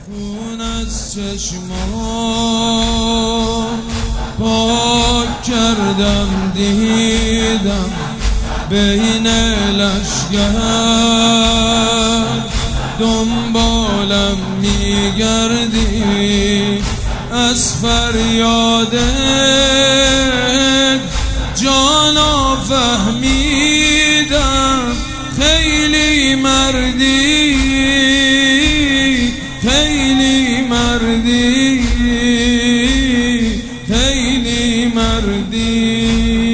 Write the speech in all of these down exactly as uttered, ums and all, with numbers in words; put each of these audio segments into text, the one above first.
خون از چشمان پاک کردم، دیدم بین لشگر دنبالم میگردی، از فریادت جانا فهمیدم خیلی مردی، خیلی مردی، خیلی مردی.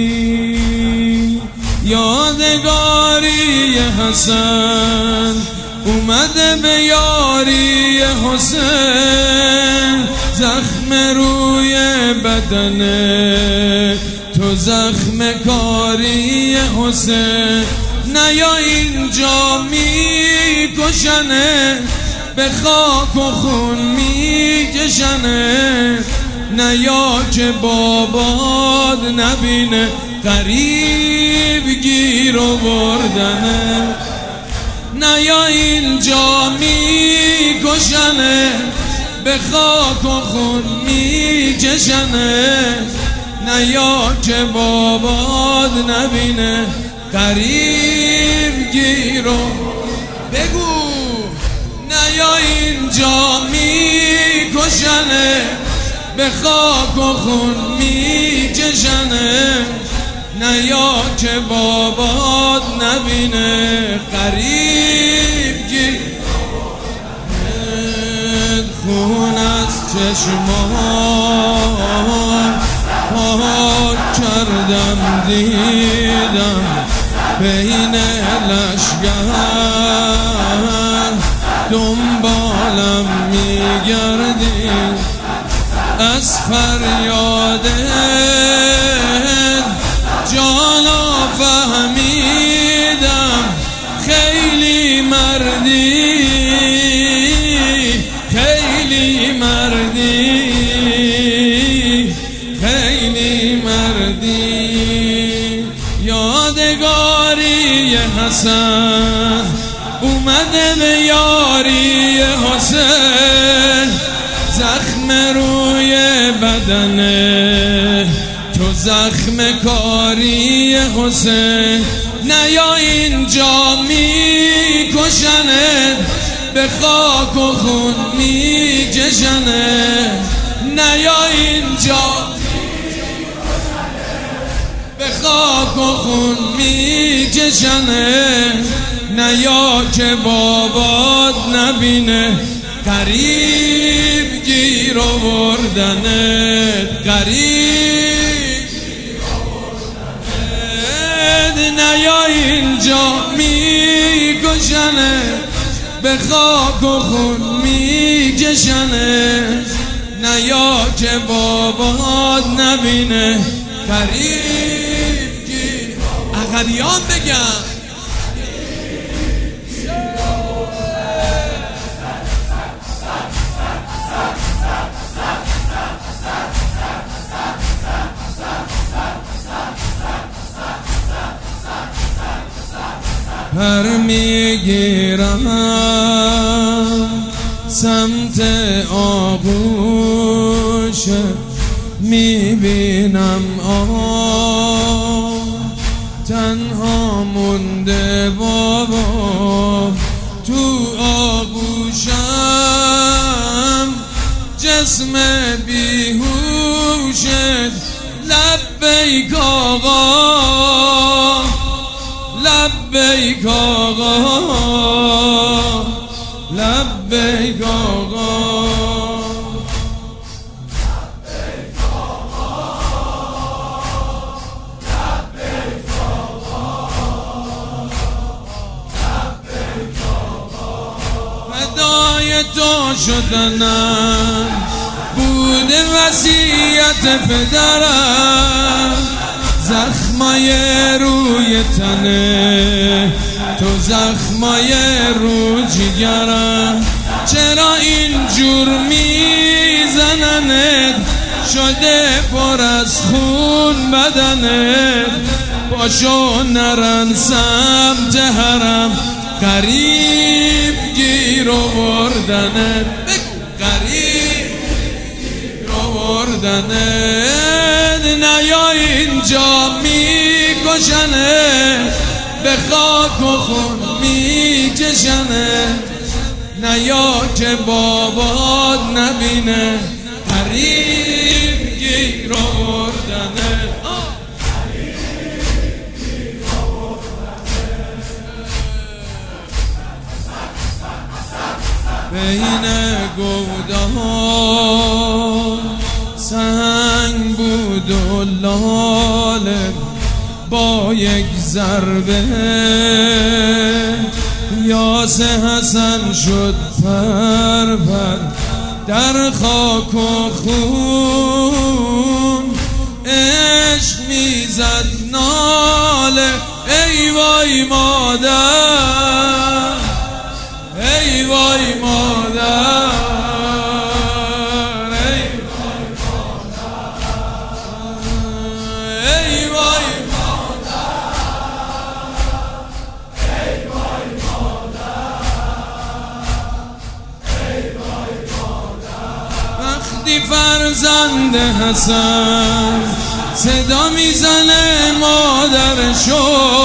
یادگاری حسن اومده به یاری حسین، زخم روی بدن تو زخم کاری حسین. نیا اینجا میکشنه، به خاک و خون میکشنه، نیا که باباد نبینه غریب گیر و بردنه. نیا اینجا میکشنه، به خاک و خون میکشنه، نیا که باباد نبینه غریب گیر و بگو. نیا اینجا میکشنه، به خاک و خون میکشنه، نیا که بابات نبینه غریب گیر. خون از چشمان پاک کردم، دیدم بین لشگر دنبالم میگردی، از فریادت جانا فهمیدم خیلی مردی، خیلی مردی، خیلی مردی. یادگاری حسن اومده به یاری حسین، زخم روی بدن تو زخم کاری حسین. نیا اینجا میکشنه، به خاک و خون میکشنه، نیا اینجا به خاک و خون میکشنه، نیا که بابات نبینه غریب گیر و بردنت، غریب گیر و بردنت. نیا اینجا میکشنه، به خاک و خون میکشنه، نیا که بابات نبینه غریب گیر. عقبیان بگم پر میگیرم سمت آغوش، میبینم آه تنها مونده بابا تو آغوشم، جسم بیهوشت لبیک آقا، لبیک آقا، لبیک آقا، لبیک آقا، لبیک آقا، فدای تو شدنم بود وصیت پدرم، زخمای روی تنه تو زخمای رو جگرم، چرا اینجور میزننت شده پر از خون بدنت، باشو نرن سمت حرم غریب گیر و بردنت. بردنت، نیا اینجا میکشنت، به خاک و خون میکشنت، نیا که بابات نبینه قریب گیر آوردنت. بین گوده ها سنگ بود و لاله، با یک ضربه یاس حسن شد پر پر در خاک و خون. عشق میزد ناله ای وای مادر، ای وای مادر، ای وای مادر، ای وای مادر، ای وای مادر، ای وای مادر. وقتی فرزند حسن صدا میزنه مادرشو،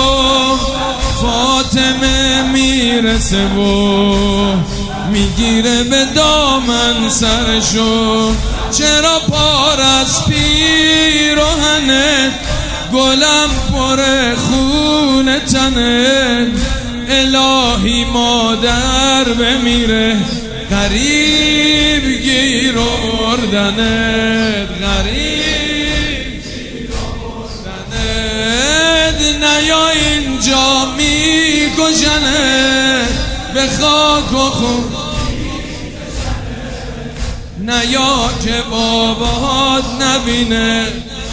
فاطمه میرسه و میگیره به دامن سرشو. چرا پار از پیراهنت، گلم پر خون تنت، الهی مادر بمیره غریب گیر آوردنت، غریب گیر آوردنت، نیا اینجا میکشنت، به خاک و خون نیا که بابات نبینه